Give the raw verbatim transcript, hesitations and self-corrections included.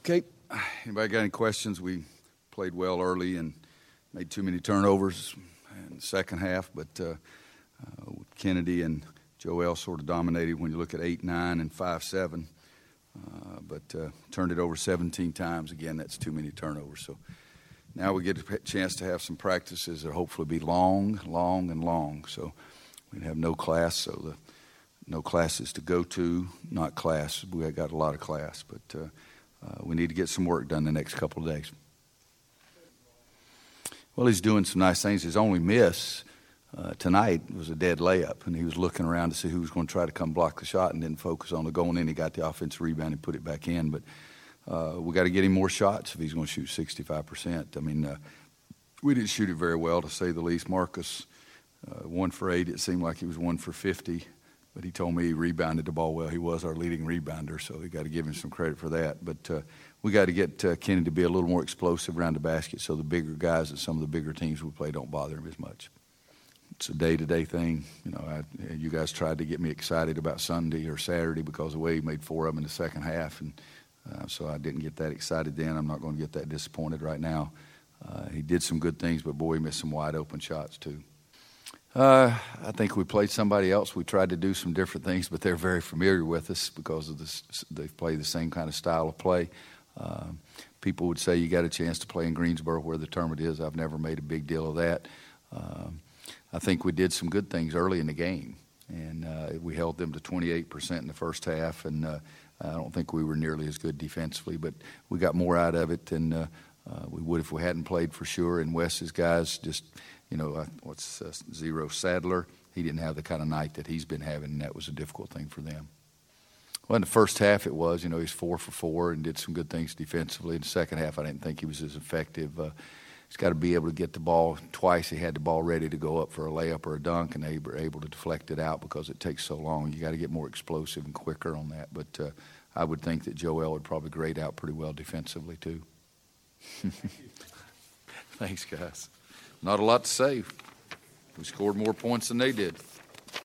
Okay, anybody got any questions? We played well early and made too many turnovers in the second half, but uh, uh, Kennedy and Joel sort of dominated when you look at eight nine and five seven, uh, but uh, turned it over seventeen times. Again, that's too many turnovers. So now we get a chance to have some practices that hopefully be long, long, and long. So we have no class, so the no classes to go to, not class. We got a lot of class, but uh, uh, we need to get some work done the next couple of days. Well, he's doing some nice things. His only miss uh, tonight was a dead layup, and he was looking around to see who was going to try to come block the shot and didn't focus on the going in. He got the offensive rebound and put it back in, but uh, we got to get him more shots if he's going to shoot sixty-five percent. I mean, uh, we didn't shoot it very well, to say the least. Marcus, uh, one for eight. It seemed like he was one for fifty. But he told me he rebounded the ball well. He was our leading rebounder, so we got to give him some credit for that. But uh, we got to get uh, Kenny to be a little more explosive around the basket so the bigger guys and some of the bigger teams we play don't bother him as much. It's a day-to-day thing. You know, I, you guys tried to get me excited about Sunday or Saturday because of the way he made four of them in the second half, and uh, so I didn't get that excited then. I'm not going to get that disappointed right now. Uh, he did some good things, but, boy, he missed some wide-open shots too. Uh, I think we played somebody else. We tried to do some different things, but they're very familiar with us because of this. They play the same kind of style of play. Uh, people would say you got a chance to play in Greensboro where the tournament is. I've never made a big deal of that. Uh, I think we did some good things early in the game, and uh, we held them to twenty-eight percent in the first half, and uh, I don't think we were nearly as good defensively, but we got more out of it than uh, uh, we would if we hadn't played for sure. And Wes's guys just – You know, uh, what's uh, Zero Sadler? He didn't have the kind of night that he's been having, and that was a difficult thing for them. Well, in the first half it was, you know, he's four for four and did some good things defensively. In the second half I didn't think he was as effective. Uh, he's got to be able to get the ball twice. He had the ball ready to go up for a layup or a dunk, and they were able to deflect it out because it takes so long. You got to get more explosive and quicker on that. But uh, I would think that Joel would probably grade out pretty well defensively too. Thanks, guys. Not a lot to say. We scored more points than they did.